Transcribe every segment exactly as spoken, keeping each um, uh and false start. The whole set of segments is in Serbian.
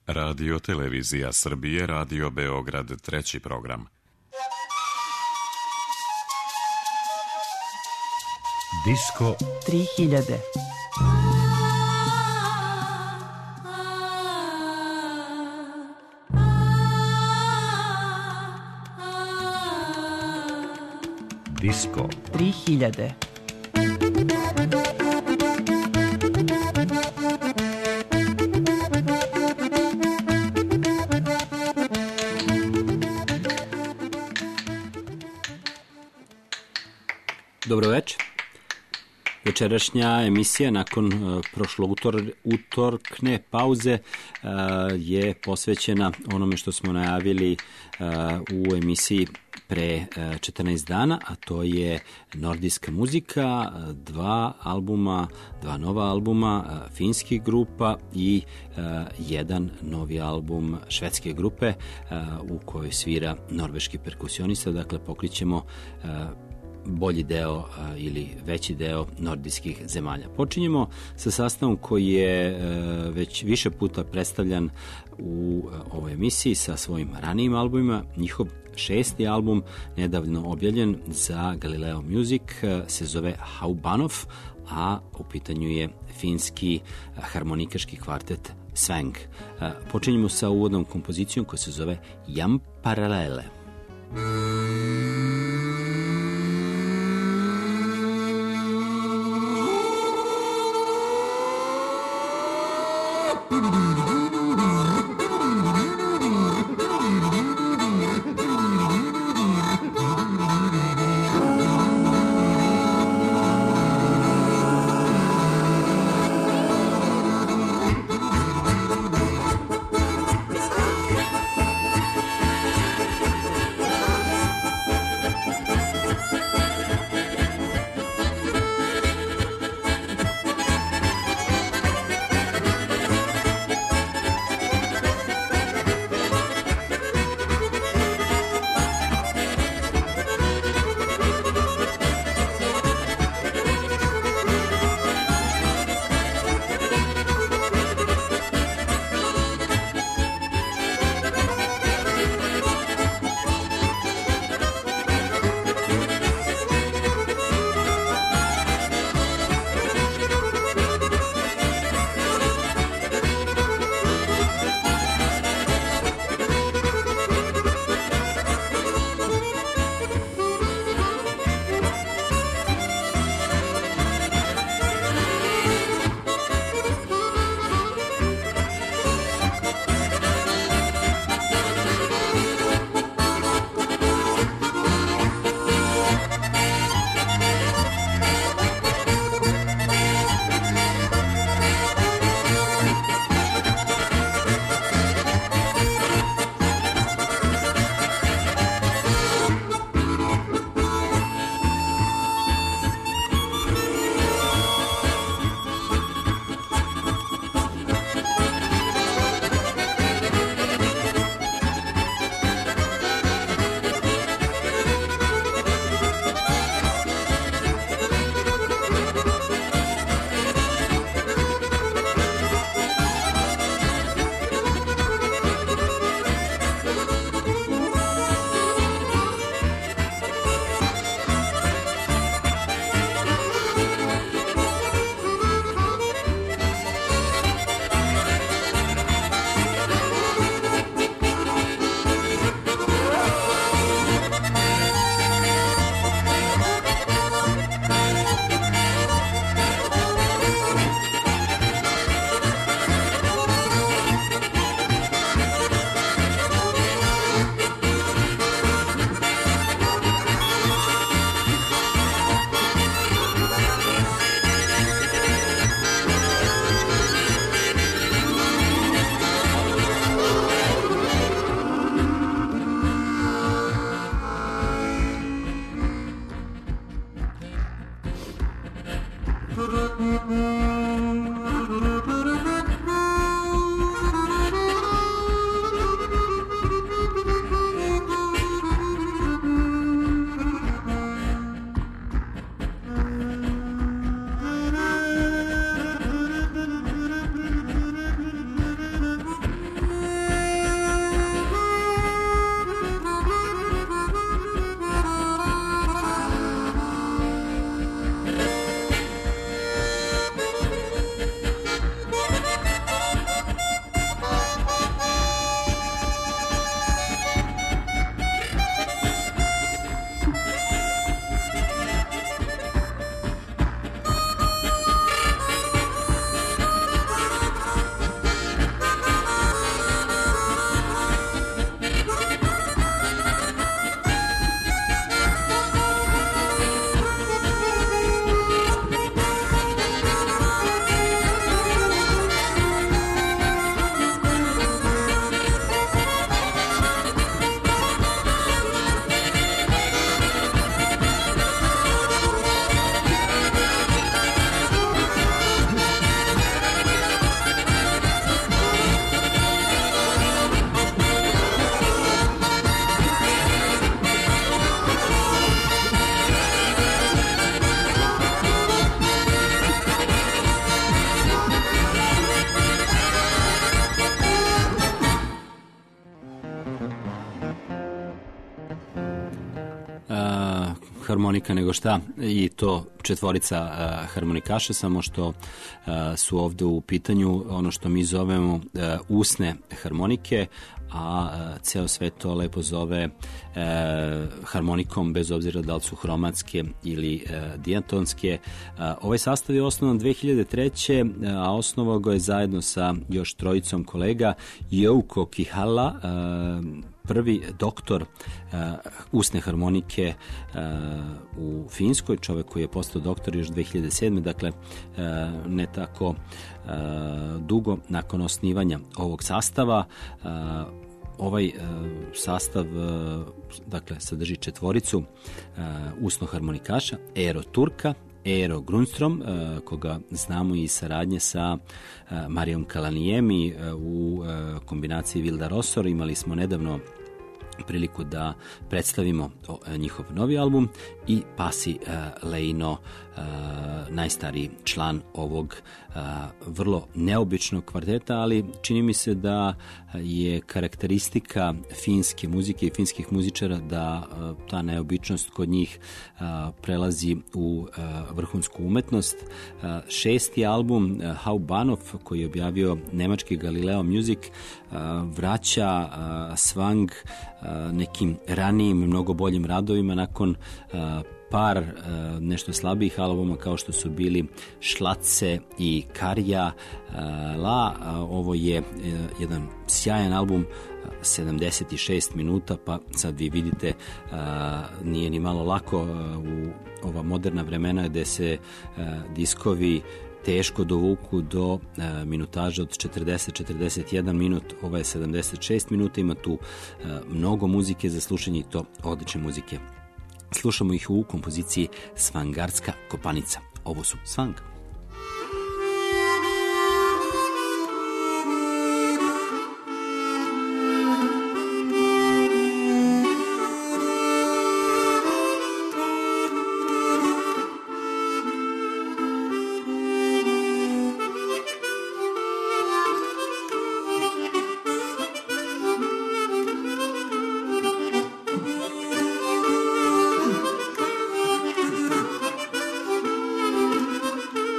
Radio Televizija Srbije, Radio Beograd, treći program. Disko tri hiljade. Disko tri hiljade. Dobro večer. Večerašnja emisija nakon uh, prošlog utor, utorkne pauze uh, je posvećena onome što smo najavili uh, u emisiji pre uh, četrnaest dana, a to je nordijska muzika, uh, dva albuma, dva nova albuma uh, finskih grupa i uh, jedan novi album švedske grupe uh, u kojoj svira norveški perkusionista. Dakle, pokrićemo uh, bolji deo a, ili veći deo nordijskih zemalja. Počinjemo sa sastavom koji je a, već više puta predstavljan u a, ovoj emisiji sa svojim ranijim albumima. Njihov šesti album, nedavno objavljen za Galileo Music, a, se zove Haubanov, a u pitanju je finski a, harmonikaški kvartet Sveng. A, počinjemo sa uvodnom kompozicijom koja se zove Jam Paralele. harmonika nego šta, i to četvorica uh, harmonikaša, samo što uh, su ovde u pitanju ono što mi zovemo uh, usne harmonike, a uh, ceo svet to lepo zove uh, harmonikom, bez obzira da li su hromatske ili uh, dijatonske. Uh, ovaj sastav je osnovan dve hiljade treće. Uh, a osnovao ga je zajedno sa još trojicom kolega Jouko Kihalla, uh, prvi doktor uh, usne harmonike uh, u Finskoj, čovek koji je postao doktor još dve hiljade sedme. Dakle, uh, ne tako uh, dugo nakon osnivanja ovog sastava. Uh, ovaj uh, sastav uh, dakle, sadrži četvoricu uh, usno-harmonikaša, Eero Turka, Eero Grundström, uh, koga znamo i saradnje sa uh, Marijom Kalanijemi uh, u uh, kombinaciji Vilda Rossor. Imali smo nedavno priliku da predstavimo njihov novi album, i Pasi uh, Leino, uh, najstariji član ovog uh, vrlo neobičnog kvarteta, ali čini mi se da je karakteristika finske muzike i finskih muzičara da uh, ta neobičnost kod njih uh, prelazi u uh, vrhunsku umetnost. Uh, šesti album uh, Haubanov, koji je objavio nemački Galileo Music, uh, vraća uh, swang nekim ranijim, mnogo boljim radovima nakon uh, par uh, nešto slabijih albuma kao što su bili Šlace i Karja uh, La. Uh, ovo je uh, jedan sjajan album, uh, sedamdeset šest minuta, pa sad vi vidite uh, nije ni malo lako uh, u ova moderna vremena gde se uh, diskovi teško dovuku do uh, minutaža od četrdeset do četrdeset jedan minut. Ovo je sedamdeset šest minuta, ima tu uh, mnogo muzike za slušanje, i to odlične muzike. Slušamo ih u kompoziciji Svangarska kopanica. Ovo su Svang. Thank you.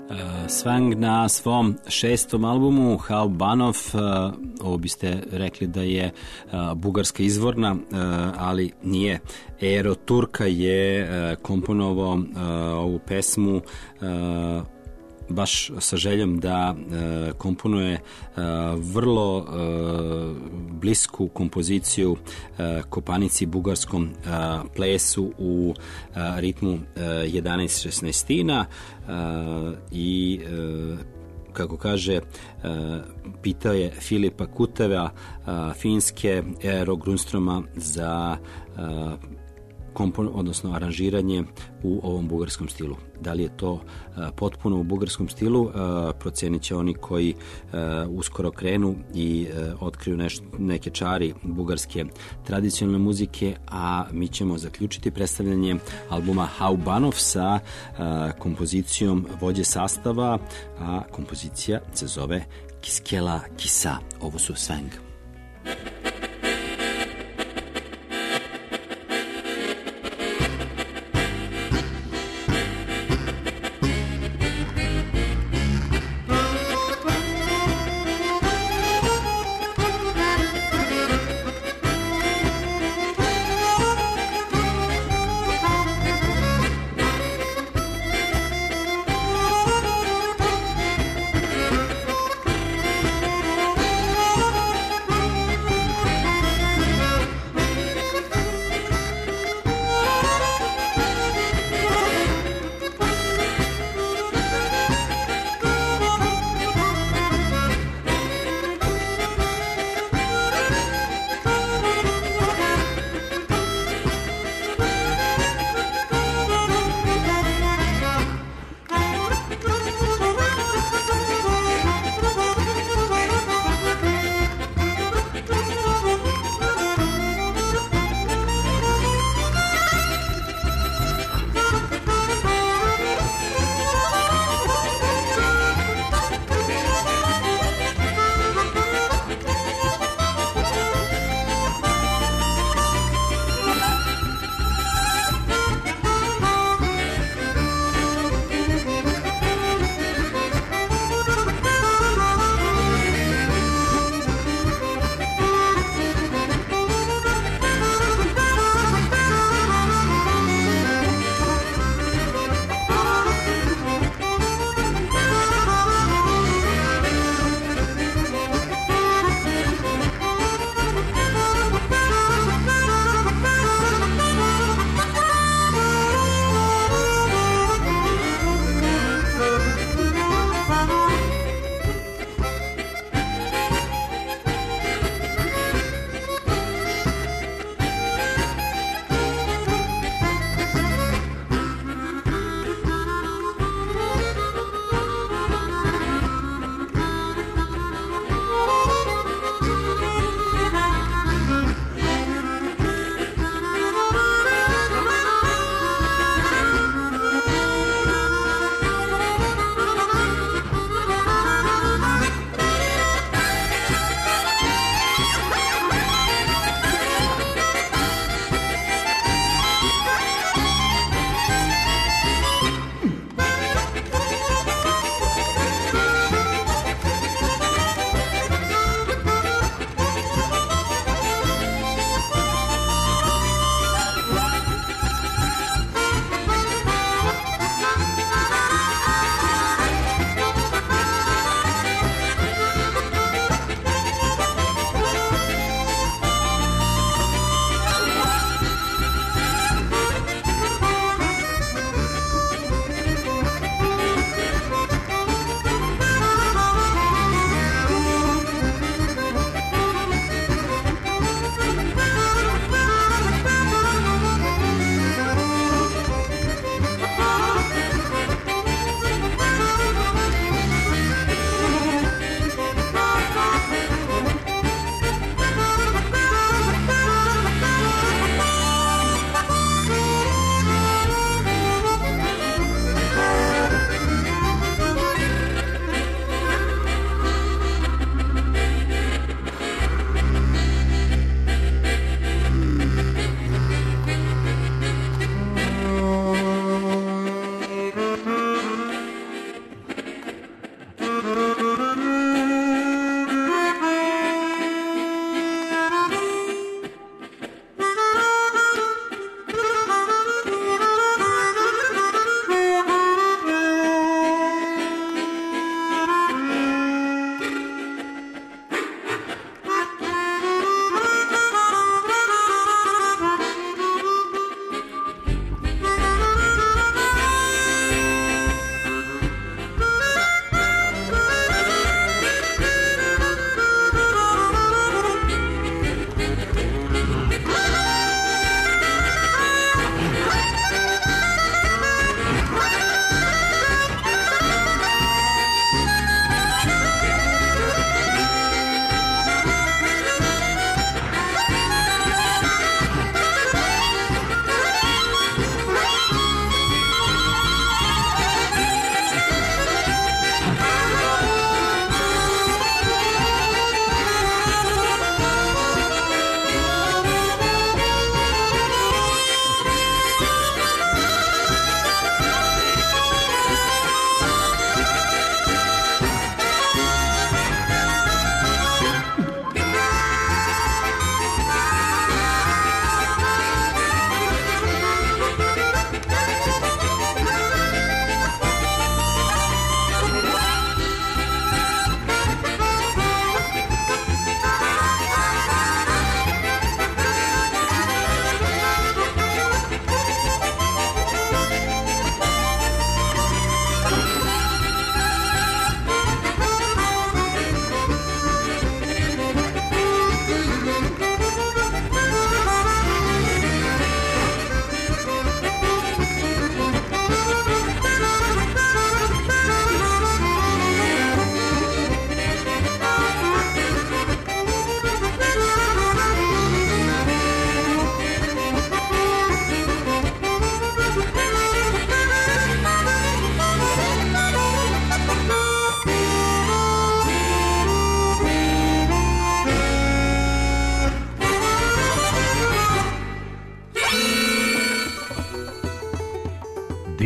Swang na svom šestom albumu Halbanov, ovo biste rekli da je bugarska izvorna, ali nije. Ero Turka je komponovao ovu pesmu baš sa željom da e, komponuje e, vrlo e, blisku kompoziciju e, kopanici bugarskom e, plesu u e, ritmu e, jedanaest šesnaestina e, i e, kako kaže, e, pitao je Filipa Kuteva, e, finske Eero Grundströma za e, kompon, odnosno aranžiranje u ovom bugarskom stilu. Da li je to uh, potpuno u bugarskom stilu, uh, procenit će oni koji uh, uskoro krenu i uh, otkriju neš, neke čari bugarske tradicionalne muzike, a mi ćemo zaključiti predstavljanje albuma Halbanov sa uh, kompozicijom vođe sastava, a kompozicija se zove Kiskela Kisa. Ovo su Swang.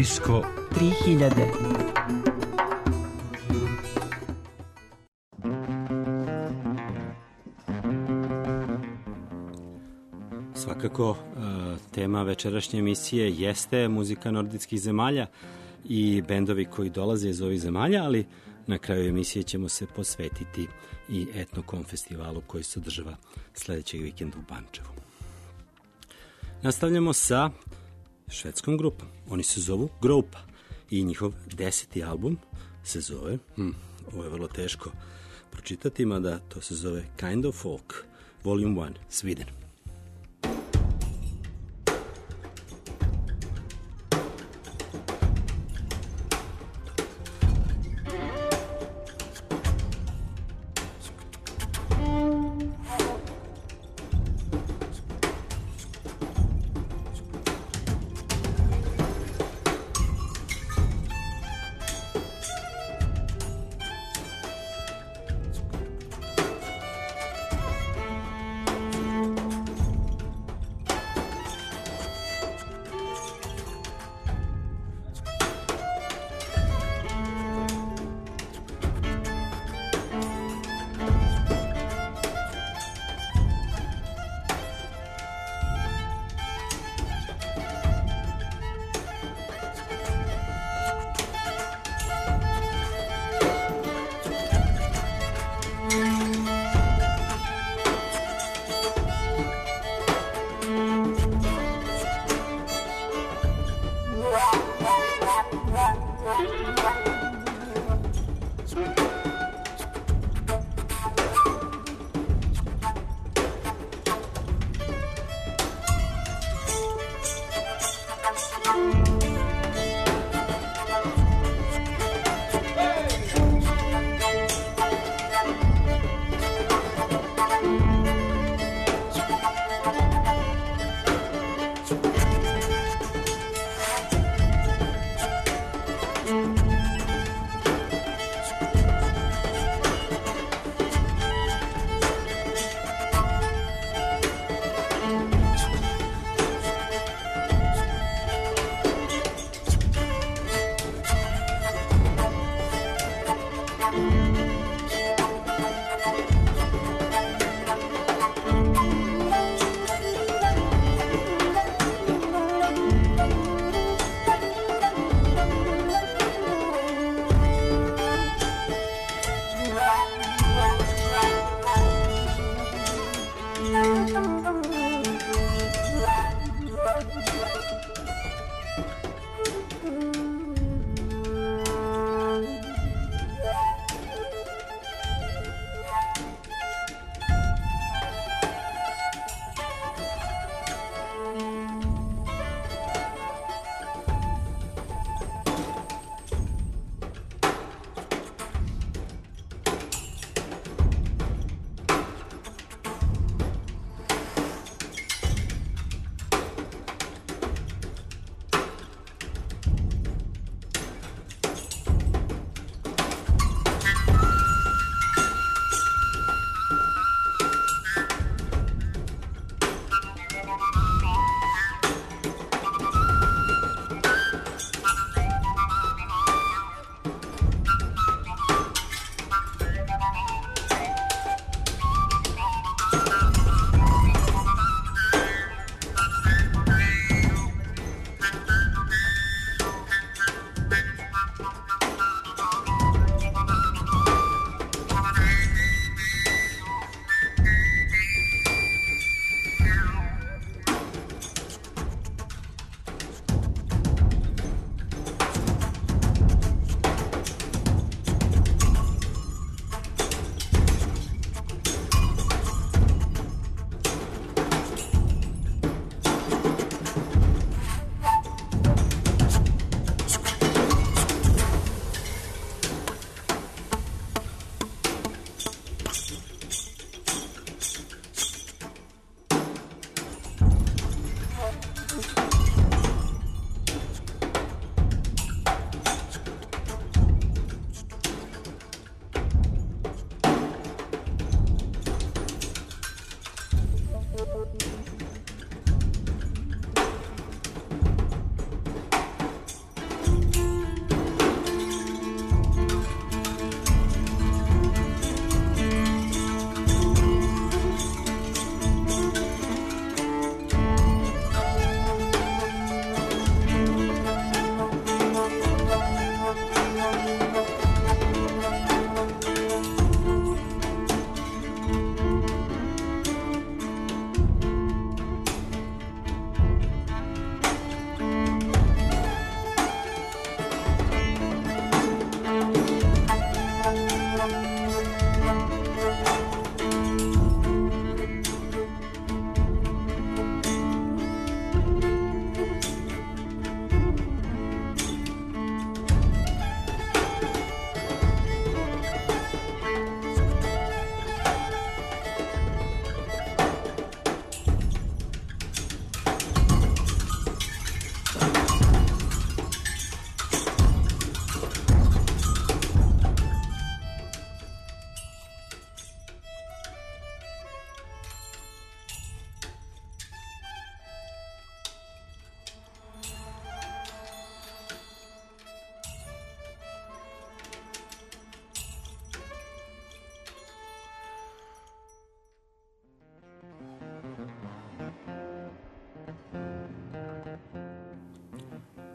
Disko tri hiljade. Svakako, tema večerašnje emisije jeste muzika nordijskih zemalja i bendovi koji dolaze iz ovih zemalja, ali na kraju emisije ćemo se posvetiti i Etnokom festivalu koji se održava sledećeg vikenda u Pančevu. Nastavljamo sa švedskom grupom. Oni se zovu Groupa i njihov deseti album se zove, hm, ovo je vrlo teško pročitati, mada to se zove Kind of Folk, Volume one, Sweden.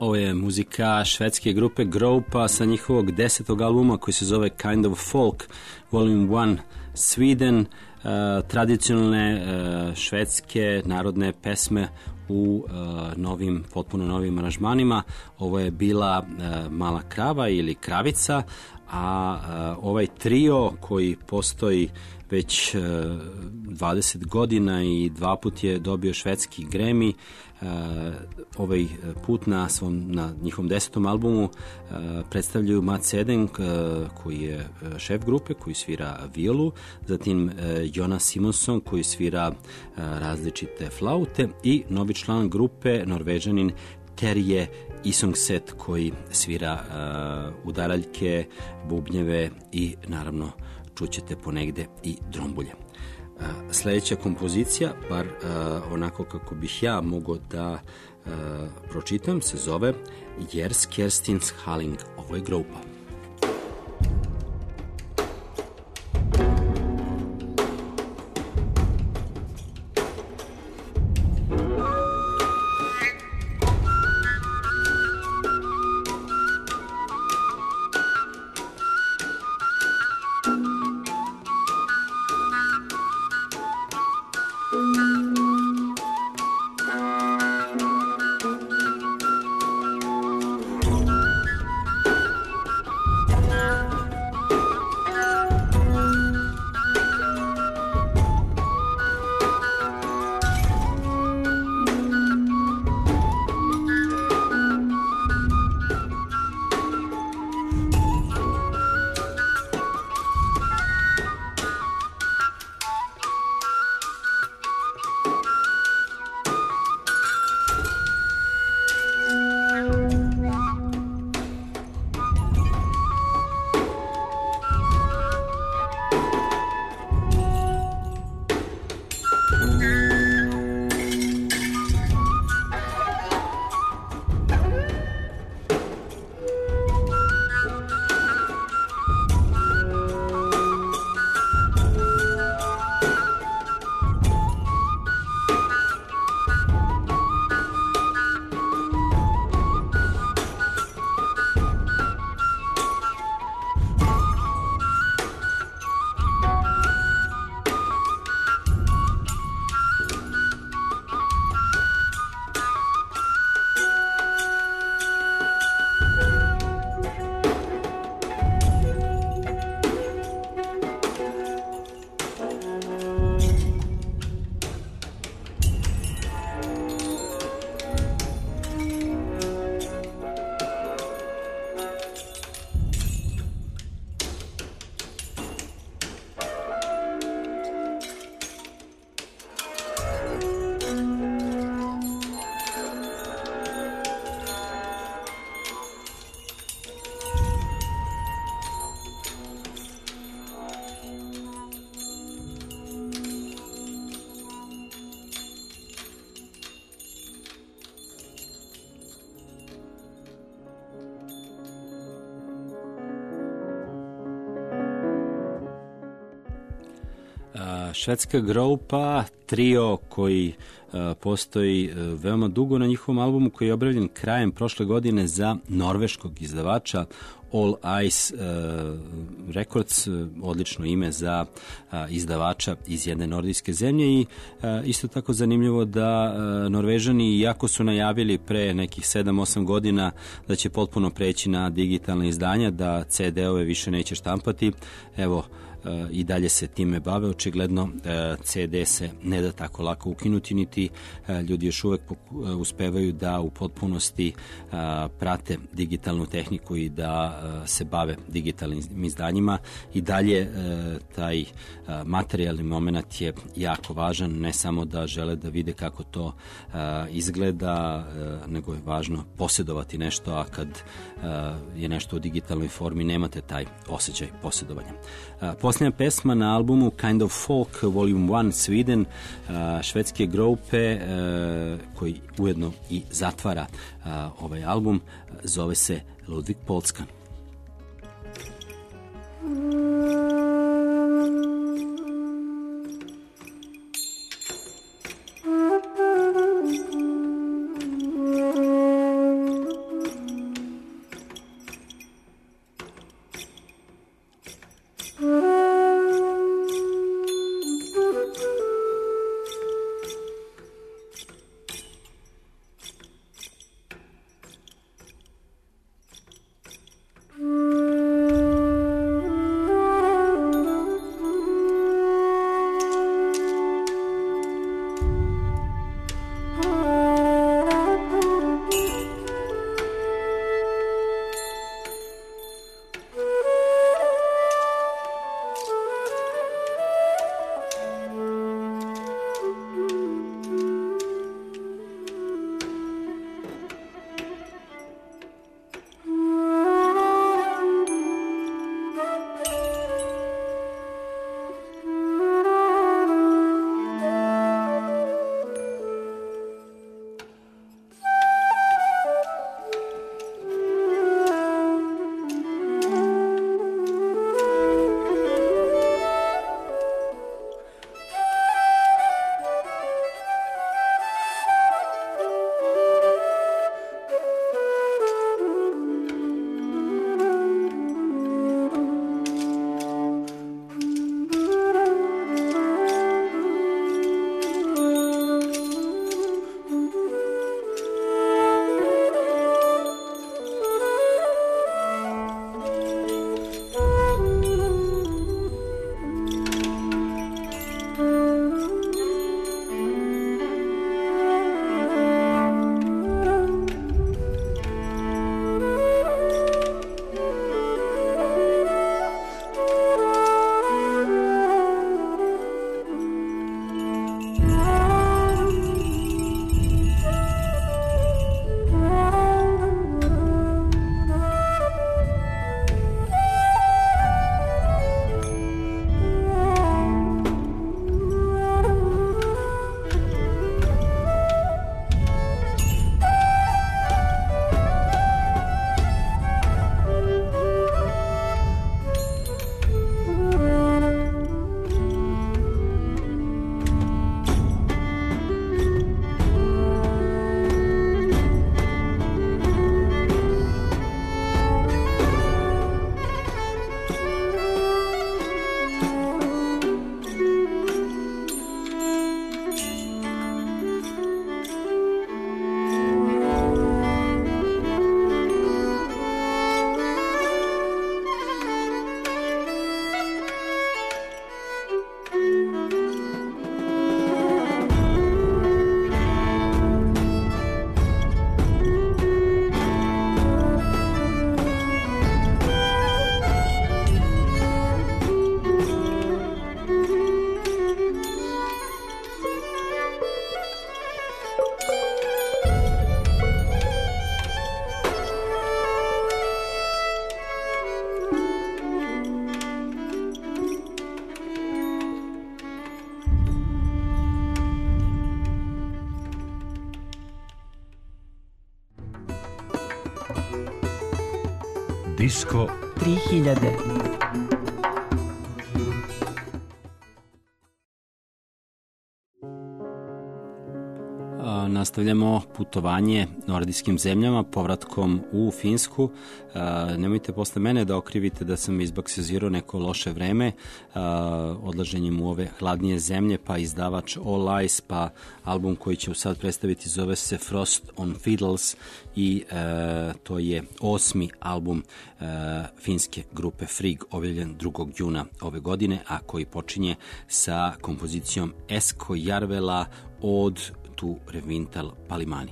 Ovo je muzika švedske grupe Groupa sa njihovog desetog albuma koji se zove Kind of Folk, Volume one, Sweden, uh, tradicionalne uh, švedske narodne pesme u uh, novim, potpuno novim aranžmanima. Ovo je bila uh, Mala krava ili Kravica, a uh, ovaj trio koji postoji već uh, dvadeset godina i dva put je dobio švedski Grammy, uh, ovaj put na svom, na njihovom desetom albumu uh, predstavljaju Mats Eden, uh, koji je šef grupe, koji svira violu, zatim uh, Jonas Simonsson, koji svira uh, različite flaute, i novi član grupe, Norvežanin Terje Isongset, koji svira uh, udaraljke, bubnjeve i naravno čućete ponegde i drombulje. Uh, sledeća kompozicija, bar uh, onako kako bih ja mogao da uh, pročitam, se zove Jers Kerstins Haling. Ovo je Groupa. Švedska Groupa, trio koji uh, postoji uh, veoma dugo na njihovom albumu, koji je objavljen krajem prošle godine za norveškog izdavača All Eyes uh, Records, uh, odlično ime za uh, izdavača iz jedne nordijske zemlje. I uh, isto tako zanimljivo da uh, Norvežani, iako su najavili pre nekih sedam osam godina da će potpuno preći na digitalne izdanja, da ce de-ove više neće štampati, evo, i dalje se time bave. Očigledno ce de se ne da tako lako ukinuti, niti ljudi još uvek uspevaju da u potpunosti prate digitalnu tehniku i da se bave digitalnim izdanjima. I dalje taj materijalni moment je jako važan, ne samo da žele da vide kako to izgleda, nego je važno posjedovati nešto, a kad je nešto u digitalnoj formi nemate taj osjećaj posjedovanja. Posljednja pesma na albumu Kind of Folk, Volume one, Sweden, švedske Groupe, koji ujedno i zatvara ovaj album, zove se Ludvig Polskan. Disko tri hiljade. Nastavljamo putovanje nordijskim zemljama, povratkom u Finsku. Nemojte posle mene da okrivite da sam izbaksizirao neko loše vreme, odlaženjem u ove hladnije zemlje, pa izdavač All Eyes, pa album koji ću sad predstaviti zove se Frost on Fiddles i to je osmi album finske grupe Frigg, objavljen drugog juna ove godine, a koji počinje sa kompozicijom Esko Jarvela od tu Revintal Palimani.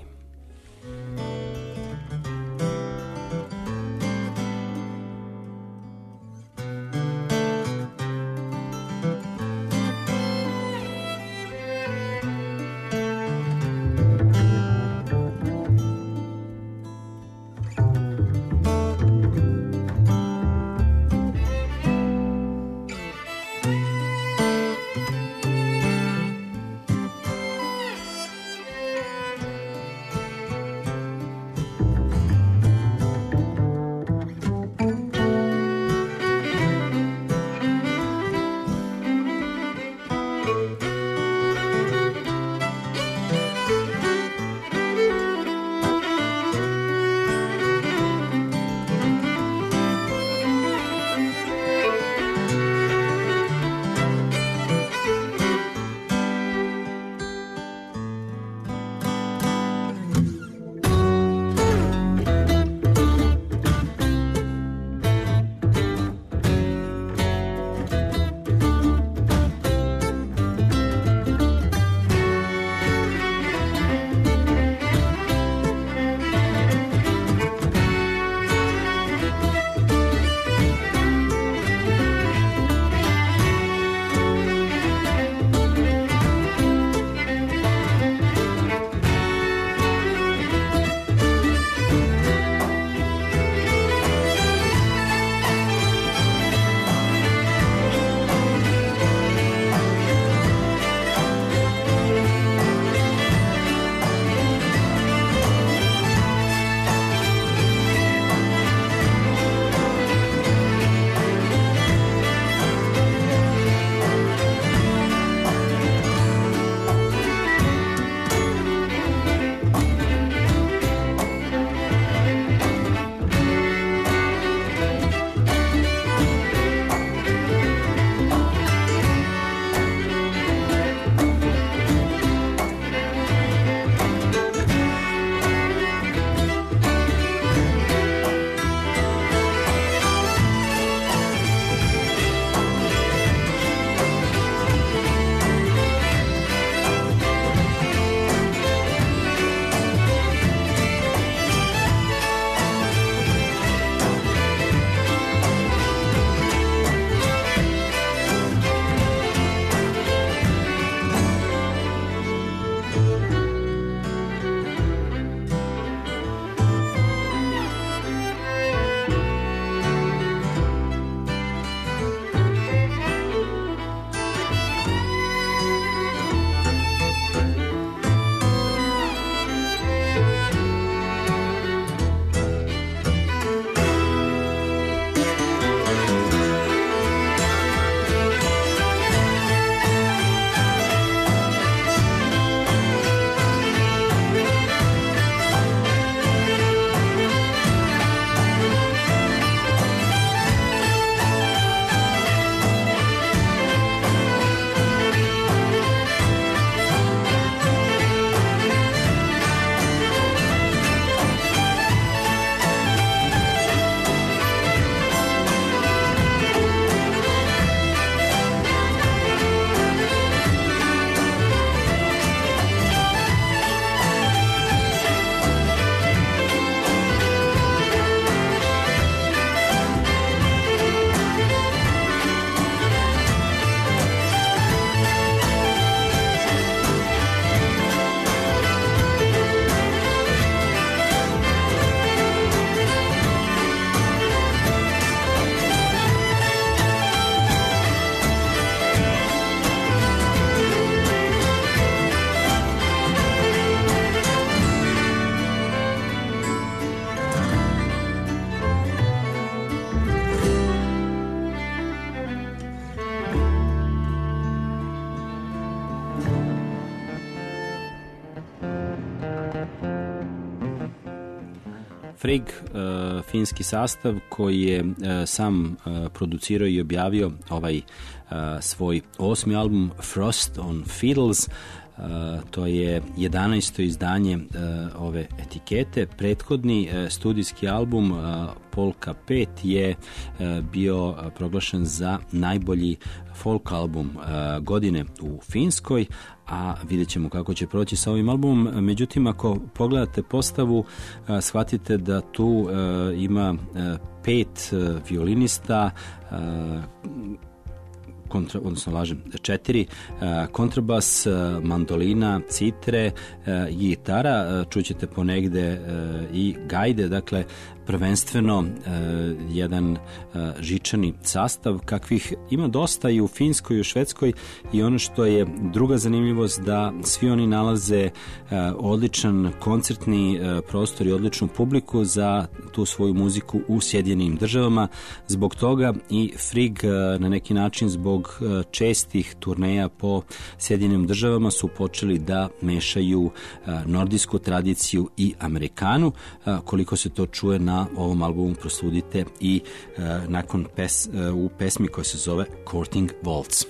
Frigg, uh, finski sastav koji je uh, sam uh, producirao i objavio ovaj uh, svoj osmi album Frost on Fiddles. Uh, to je jedanaesto izdanje uh, ove etikete. Prethodni uh, studijski album uh, Polka pet je uh, bio uh, proglašen za najbolji folk album uh, godine u Finskoj, a vidjet ćemo kako će proći sa ovim albumom. Međutim, ako pogledate postavu, uh, shvatite da tu uh, ima uh, pet uh, violinista, uh, kontra, odnosno lažem, četiri, uh, kontrabas, uh, mandolina, citre uh, i gitara, uh, čućete ponegde uh, i gajde, dakle prvenstveno uh, jedan uh, žičani sastav kakvih ima dosta i u Finskoj i u Švedskoj, i ono što je druga zanimljivost da svi oni nalaze uh, odličan koncertni uh, prostor i odličnu publiku za tu svoju muziku u Sjedinjenim Državama. Zbog toga i Frigg uh, na neki način zbog uh, čestih turneja po Sjedinjenim Državama su počeli da mešaju uh, nordijsku tradiciju i Amerikanu. Uh, koliko se to čuje na na ovom albumu prosludite i uh, nakon pes, uh, u pesmi koja se zove Courting Waltz.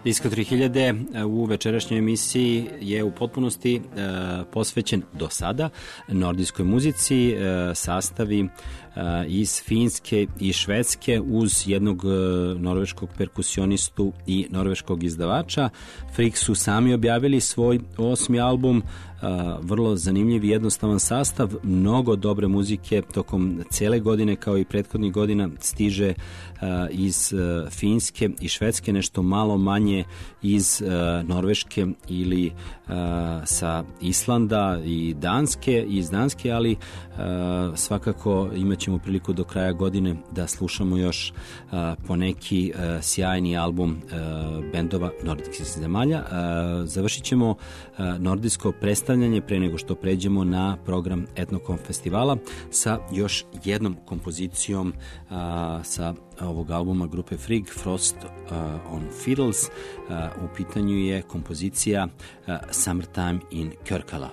Disko tri hiljade u večerašnjoj emisiji je u potpunosti e, posvećen do sada nordijskoj muzici, e, sastavi e, iz Finske i Švedske uz jednog e, norveškog perkusionistu i norveškog izdavača. Frigg su sami objavili svoj osmi album, Uh, vrlo zanimljiv i jednostavan sastav, mnogo dobre muzike tokom cele godine kao i prethodnih godina stiže uh, iz uh, Finske i Švedske, nešto malo manje iz uh, Norveške ili uh, sa Islanda i Danske, iz Danske, ali uh, svakako imat ćemo priliku do kraja godine da slušamo još uh, po neki uh, sjajni album uh, bendova nordijskih zemalja. Uh, završit ćemo uh, nordijsko predstavljanje pre nego što pređemo na program Etnokom festivala sa još jednom kompozicijom a, sa ovog albuma grupe Frigg, Frost a, on Fiddles. A, u pitanju je kompozicija a, Summertime in Kyrkala.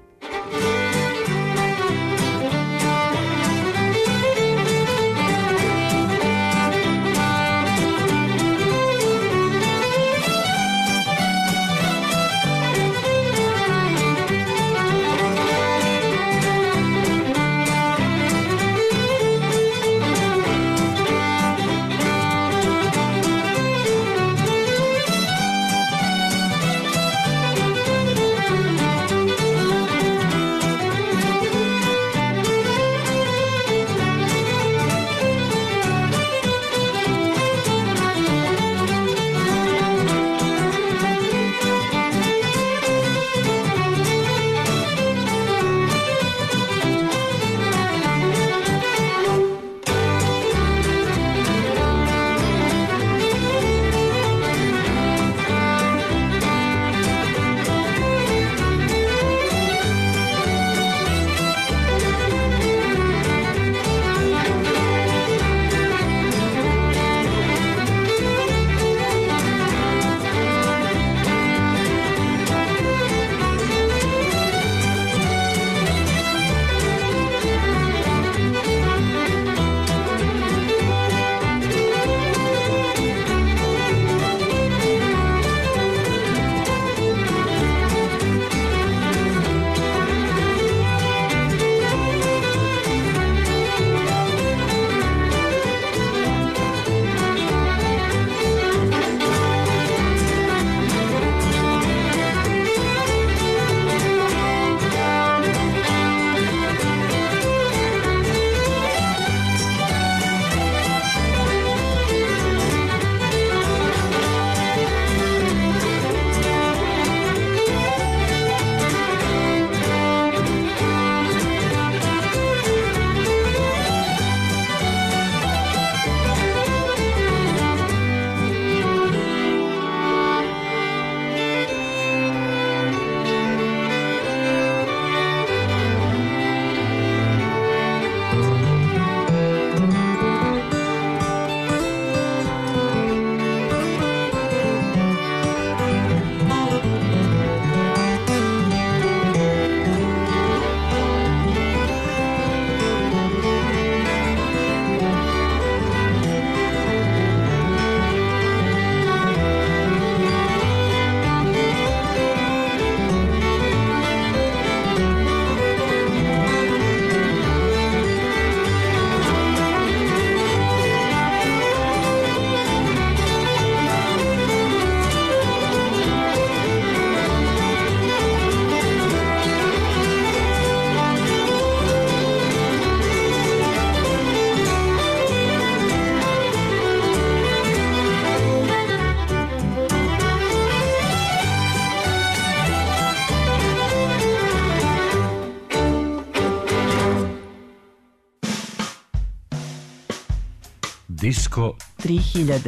Disko tri hiljade.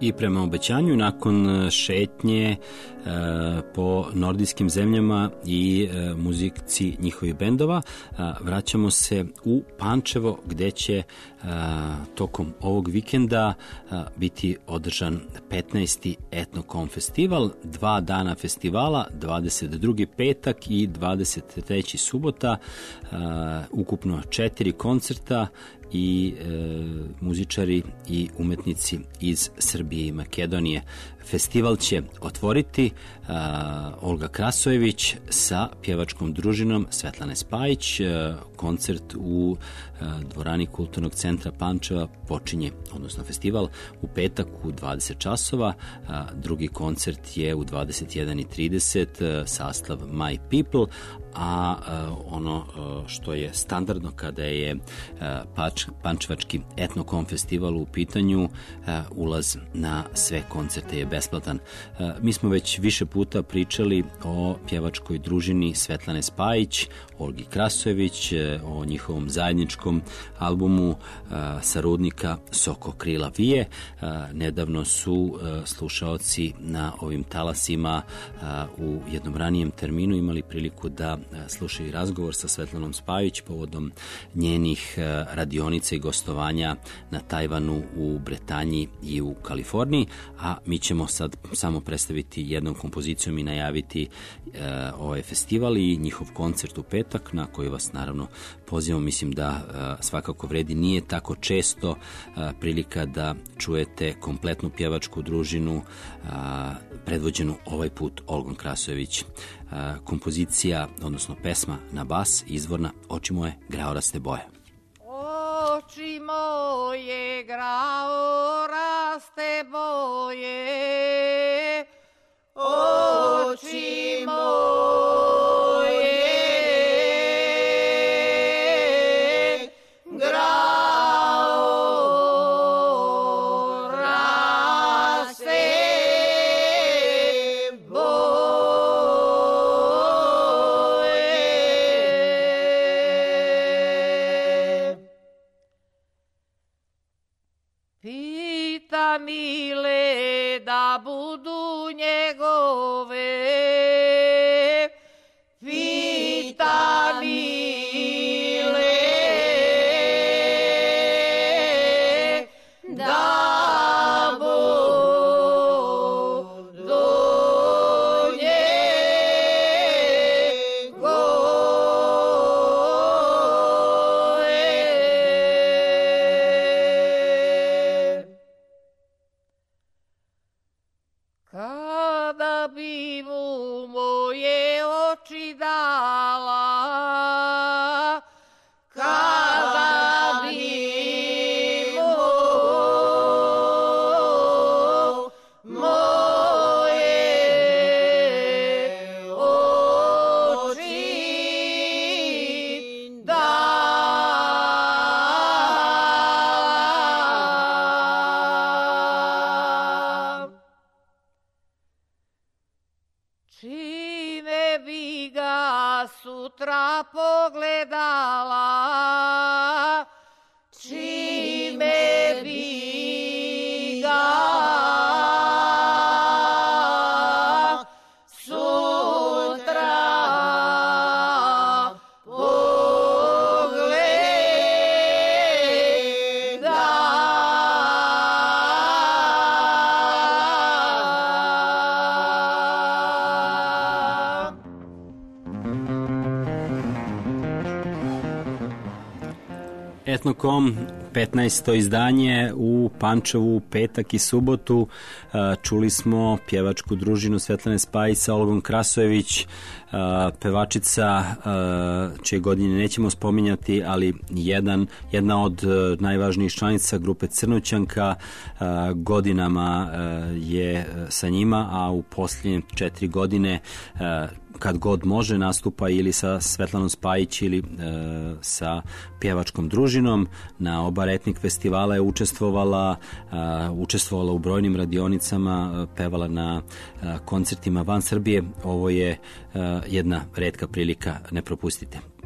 I prema obećanju, nakon šetnje e, po nordijskim zemljama i e, muzici njihovih bendova, e, vraćamo se u Pančevo, gde će e, tokom ovog vikenda e, biti održan petnaesti Etnokom festival, dva dana festivala, dvadeset drugi petak i dvadeset treći subota, e, ukupno četiri koncerta i e, muzičari i umetnici iz Srbije i Makedonije. Festival će otvoriti a, Olga Krasojević sa pjevačkom družinom Svetlane Spajić. A, koncert u a, dvorani Kulturnog centra Pančeva počinje, odnosno festival, u petak u dvadeset časova. A, drugi koncert je u dvadeset jedan i trideset, a, sastav My People, a, a ono a, što je standardno kada je a, pač, Pančevački Etnokom festival u pitanju, a, ulaz na sve koncerte je besplatan. A, mi smo već više puta pričali o pjevačkoj družini Svetlane Spajić, Olgi Krasojević, o njihovom zajedničkom albumu a, sa rudnika Soko krila vije. A, nedavno su a, slušaoci na ovim talasima a, u jednom ranijem terminu imali priliku da a, slušaju razgovor sa Svetlanom Spajić povodom njenih a, radionica i gostovanja na Tajvanu, u Bretanji i u Kaliforniji, a mi ćemo sad samo predstaviti jednom kompozicijom i najaviti e, ovaj festival i njihov koncert u petak, na koji vas naravno pozivam. Mislim da e, svakako vredi, nije tako često e, prilika da čujete kompletnu pjevačku družinu e, predvođenu ovaj put Olgom Krasojević. E, kompozicija, odnosno pesma na bas, izvorna Oči moje grao raste boje. Oči moje grao raste boje, oči moje grao raste boje. Pita mile da budu njegove, pita mile da budu njegove. Kada bi mu moje oči dala, kada bi mu moje oči dala, čime bi ga sutra pogledala, čime bi ga sutra pogledala. Etnokom, petnaesto izdanje u Pančevu, petak i subotu. Čuli smo pjevačku družinu Svetlane Spajić sa Olgom Krasojević, pevačica čije godine nećemo spominjati, ali jedan, jedna od najvažnijih članica grupe Crnućanka, godinama je sa njima, a u posljednje četiri godine kad god može nastupa ili sa Svetlanom Spajić ili e, sa pjevačkom družinom. Na oba Etnik festivala je učestvovala, e, učestvovala u brojnim radionicama, pevala na e, koncertima van Srbije. Ovo je e, jedna retka prilika, ne propustite.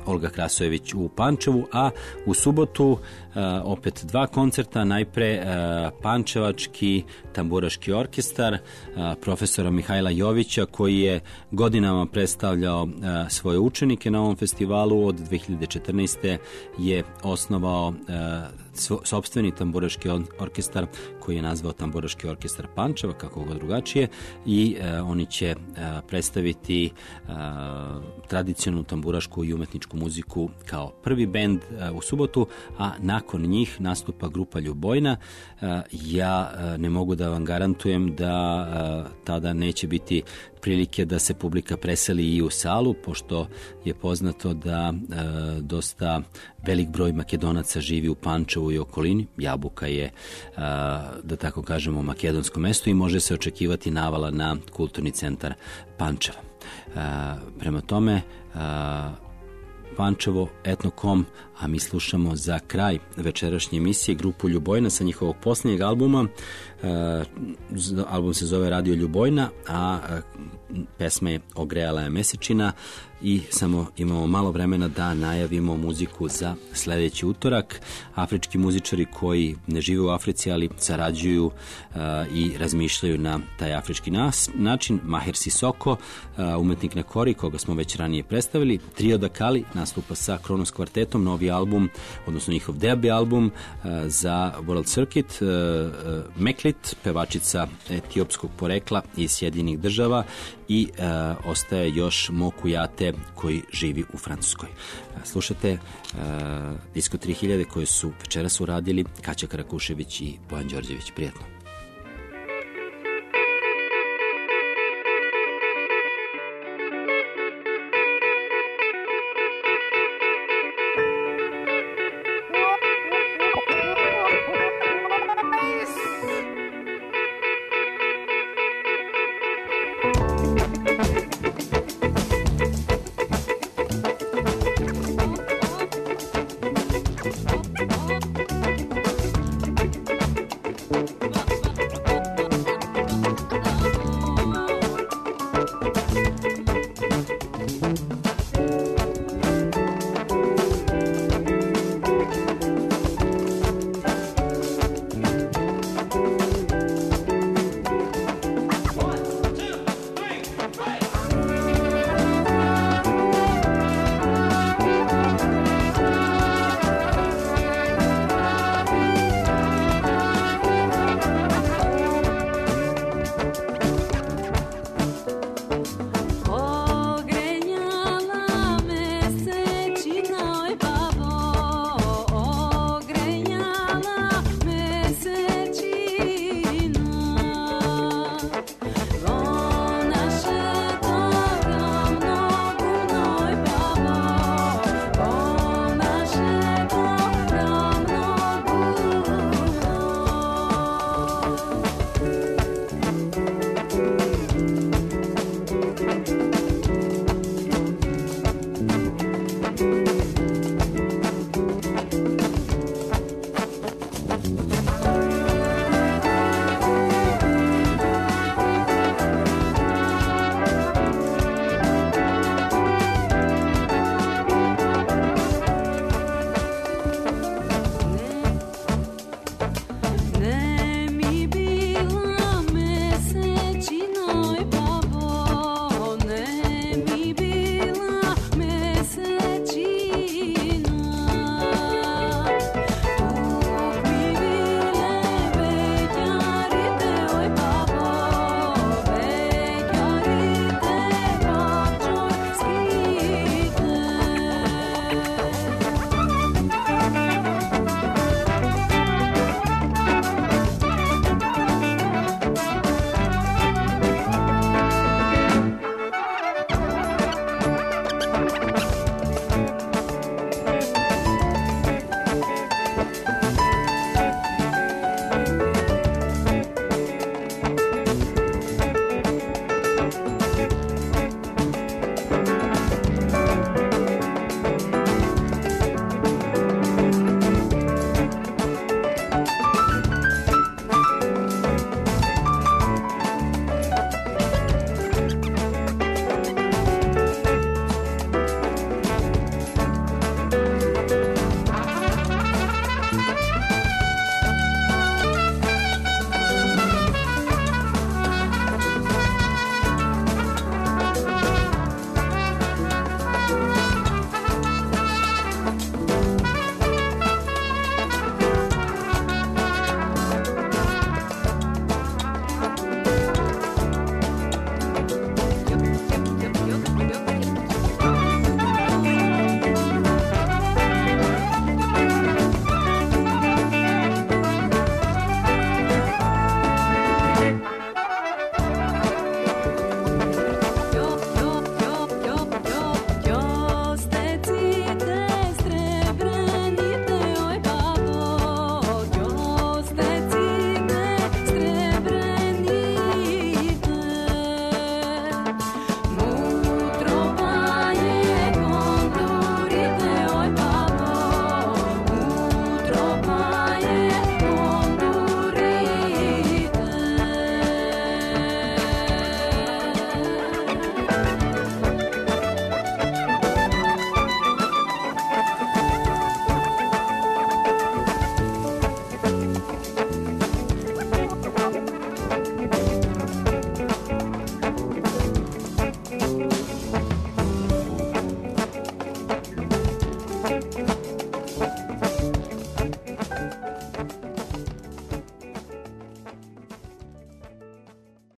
Olga Krasojević u Pančevu, a u subotu opet dva koncerta, najpre Pančevački tamburaški orkestar profesora Mihajla Jovića, koji je godinama predstavljao svoje učenike na ovom festivalu. Od dve hiljade četrnaeste. je osnovao sopstveni tamburaški orkestar koji je nazvao Tamburaški orkestar Pančeva, kako god drugačije, i oni će predstaviti tradicionalnu tamburašku i umetničku muziku kao prvi bend u subotu, a nakon njih nastupa grupa Ljubojna. Ja ne mogu da vam garantujem da tada neće biti prilike da se publika preseli i u salu, pošto je poznato da e, dosta velik broj Makedonaca živi u Pančevu i okolini. Jabuka je, e, da tako kažemo, makedonsko mesto i može se očekivati navala na kulturni centar Pančeva. E, prema tome, e, Pančevo, etno kropka com, a mi slušamo za kraj večerašnje emisije grupu Ljubojna sa njihovog posljednjeg albuma. E, album se zove Radio Ljubojna, a pesma je Ogrejala je mesečina, i samo imamo malo vremena da najavimo muziku za sljedeći utorak. Afrički muzičari koji ne žive u Africi, ali sarađuju uh, i razmišljaju na taj afrički nas, način. Maher Sisoko, uh, umetnik na kori, koga smo već ranije predstavili. Trio Dakali nastupa sa Kronos kvartetom, novi album, odnosno njihov debi album uh, za World Circuit. Uh, uh, Meklit, pevačica etiopskog porekla iz Sjedinjenih država, i uh, ostaje još Mokujate, koji živi u Francuskoj. Slušate uh, Disko tri hiljade, koje su večeras uradili Kaća Karakušević i Bojan Đorđević. Prijetno.